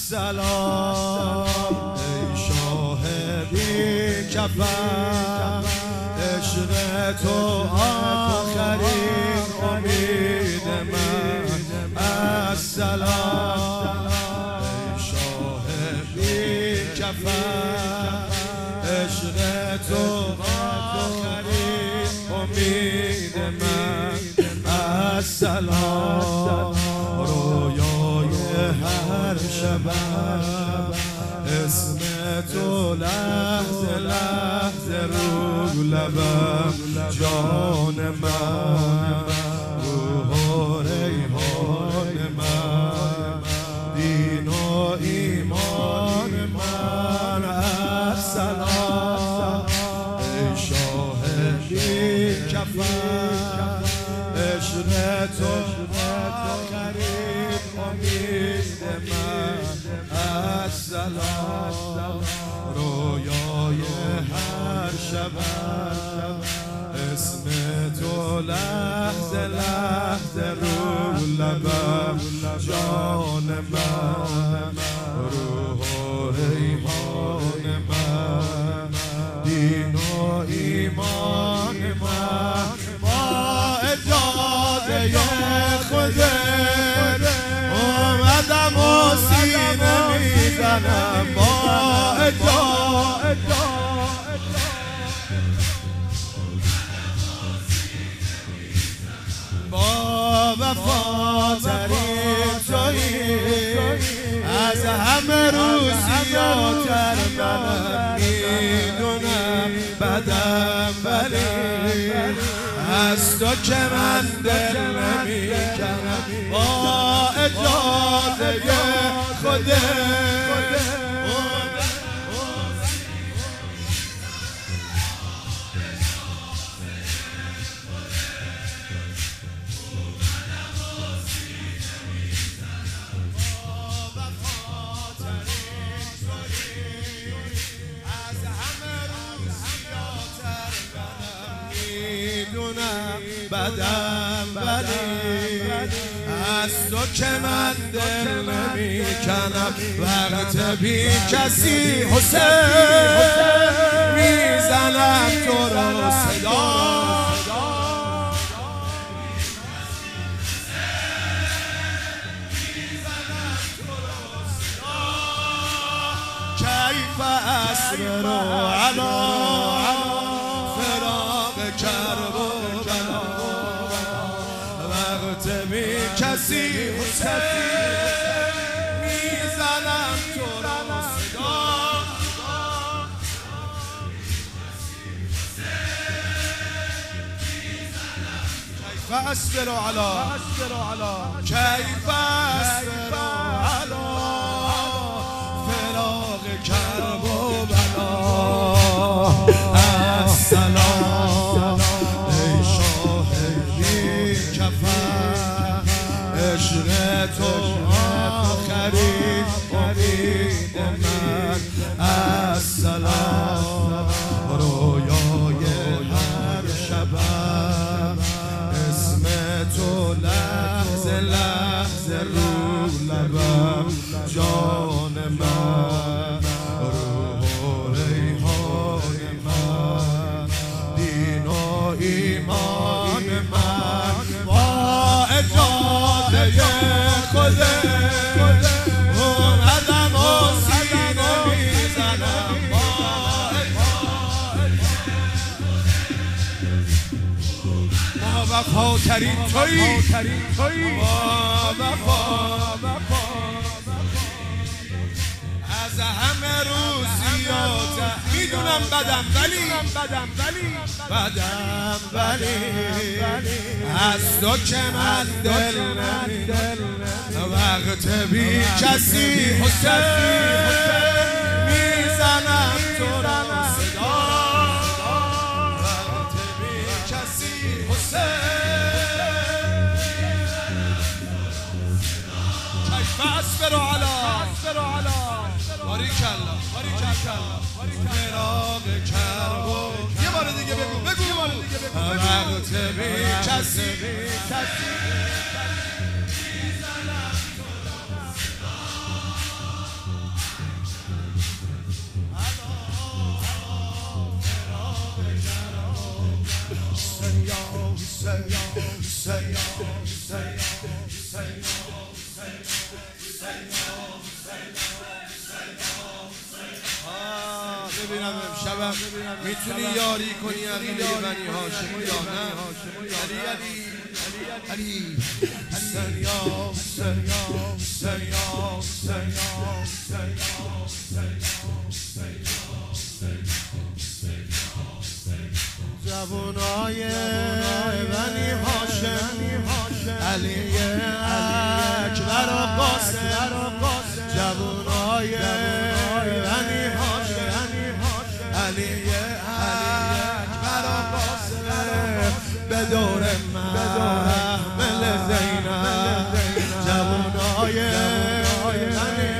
السلام ای شاه بی کفن، عشق تو آخرین امید من. السلام ای شاه بی کفن، عشق تو آخرین امید من. السلام رویای هر شبم، اسم تو لحظه لحظه رو لبم. جان من، روح و ریحان من، دین و ایمان من. السلام ای شاه بی کفن، عشق تو آخرین امید من. السلام رویای هر شبم، اسم تو لحظه لحظه رو لبم. جان من، روح و ریحان من، دین و ایمان من. با اجازه خودت اومدم و سینه میزنم. با اجازه با وفاترین تویی، از همه روزیاتر منم. میدونم بدم ولی از تو که من دل نمیکنم. با اجازه خودت بدم ولی از تو که من دل نمیکنم. وقت بی کسی حسین میزنم تو رو صدا. کیف اسر و علا فراق کرب و بلا. وقت بی کسی میزنم تو رو صدا. کیف اسر و علا کیف اسر و علا فراق کرب و بلا. السلام ای شاه بی کفن، عشق تو آخرین امید من. السلام رویای هر شبم، اسم تو لحظه لحظه رو لبم. جان من، روح و ریحان من، دین و ایمان من. با اجازه خودت اومدم و سینه میزنم. با وفاترین تویی، با وفا از همه روزیاتر. میدونم بدم ولی از تو که من دل نمیکنم. وقت بی کسی حسین میزنم تو رو صدا. وقت بی کسی حسین کیف اسر و علا باریکالله فراق کرب و یه بار دیگه بگو. وقت بی کسی ببینم امشبم میتونی یاری کنی علی بنی هاشم یا نه؟ علی حسین یا حسین یا حسین یا حسین یا حسین جوانای بنی هاشم علی اکبر و قاسم جوانای بنی هاشم علی اکبر و قاسم به دور محمل زینب جوانای بنی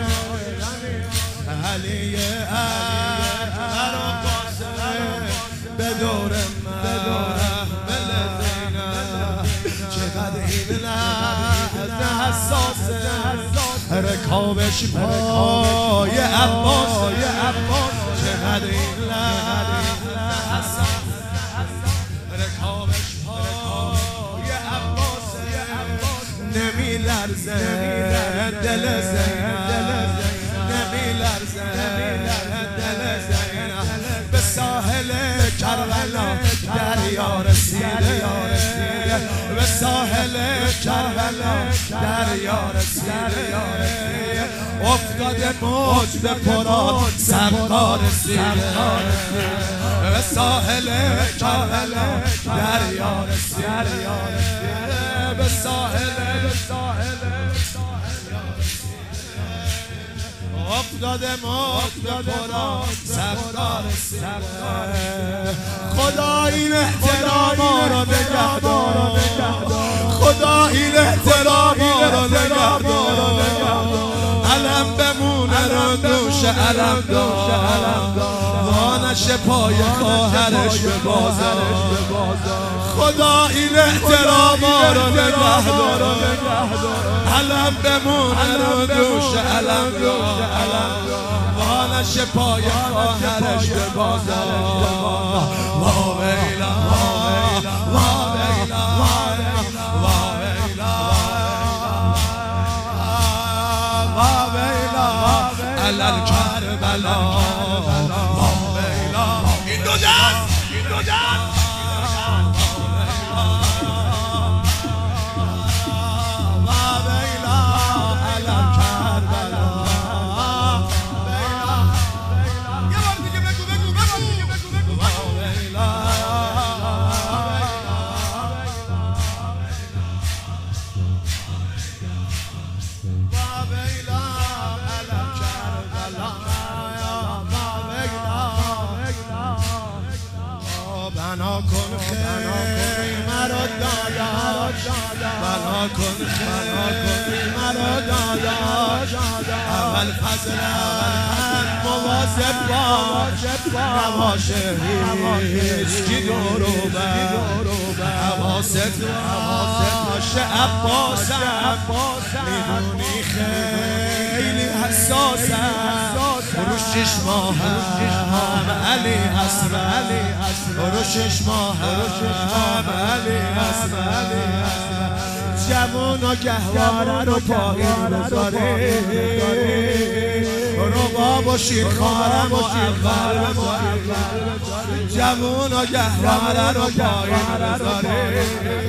علی اکبر و قاسم به دور محمل زینب چقدر این لحظه حساسه رکابش پای عباس چقدر این لحظه حساسه رکابش پای عباس نمی لرزه دل زینب نمی لرزه دل زینب به ساحل کربلا دریا رسیده به ساحل کربلا دریا رسیده افتاده موج به فرات سبقا رسیده به ساحل کربلا دریا رسیده به ساحل افتاده موج به فرات سبقا رسیده خدا این احتراما رو نگهدار خدا این احتراما رو نگهدار علم بمونه رو دوش علم دار وانش پای خواهرش به بازار خدا این احتراما رو نگهدار علم بمونه رو دوش علم دار وانش پای خواهرش به بازار واویلا واویلا واویلا علل کربلا واویلا این دو دست واویلا علل کربلا یه بار دیگه بگو واویلا بنا کن خیمه رو داداش بنا کن خیمه رو داداش اول فضلن مواظب باش نباشه هیچکی دورو بر حواست باشه عباسم میدونی خیلی حساسم رو 6 ماه علی هستم رو 6 ماه علی هستم جوون و گهواره رو پایین بذاره رو باب و شیرخوارم و اول جوون و گهواره رو پایین بذاره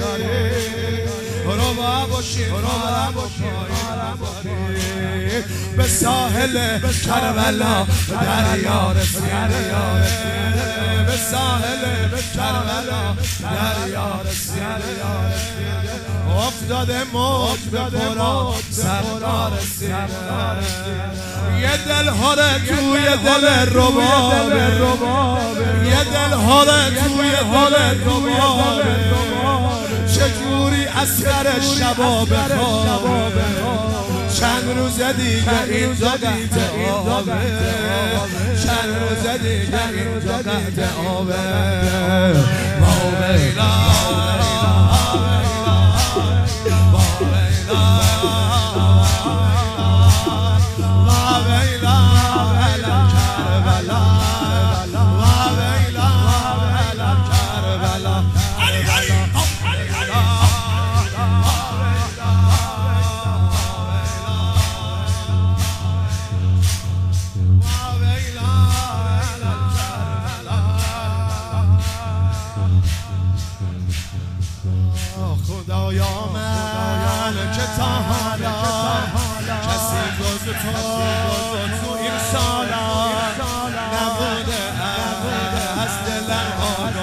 رو باب و شیرخوارم و به ساحل کربلا دریا رسیده به ساحل کربلا دریا رسیده افتاده موج به فرات سبقا رسیده یه دل هره توی دل ربابه یه دل هره توی دل ربابه چجوری اثر شباب خوابه چند روز دیگه اینجا قحط آبه چند روز دیگه اینجا قحط آبه واویلا واویلا واویلا علم کربلا واویلا علم کربلا علی خدایا من که تا حالا کسی جز تو این سالا نبوده از دلم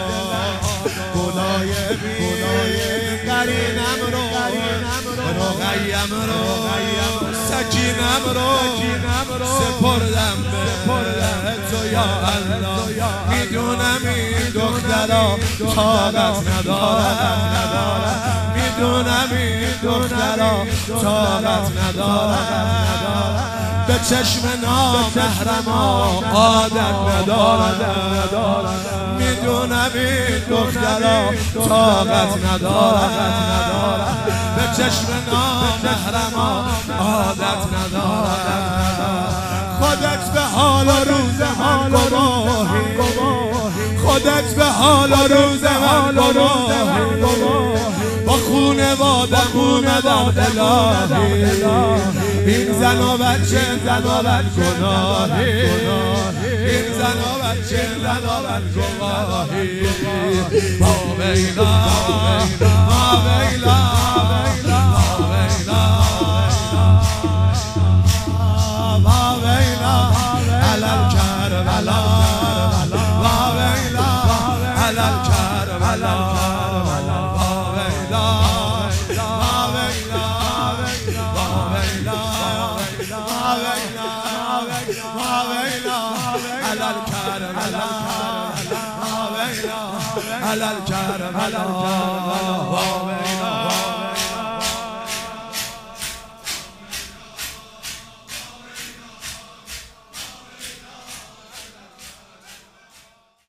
گلای بی قرینم رو رقیم رو سکینم رو سپردم به تو یا الله میدونم این دخترا طاقت ندارم میدونم این دخترا طاقت ندارم به چشم نامحرما عادت ندارم میدونم این دخترا طاقت ندارم به چشم نامحرما عادت ندارم خودت به حال و روز من گواهی خودت به حال و روز من گواهی با خونوادم اومدم الهی این زن و بچه گناهی این زن و بچه گناهی با ویلا با ویلا على الكربلا وويلا على الكربلا وويلا وويلا وويلا وويلا على الكربلا وويلا على الكربلا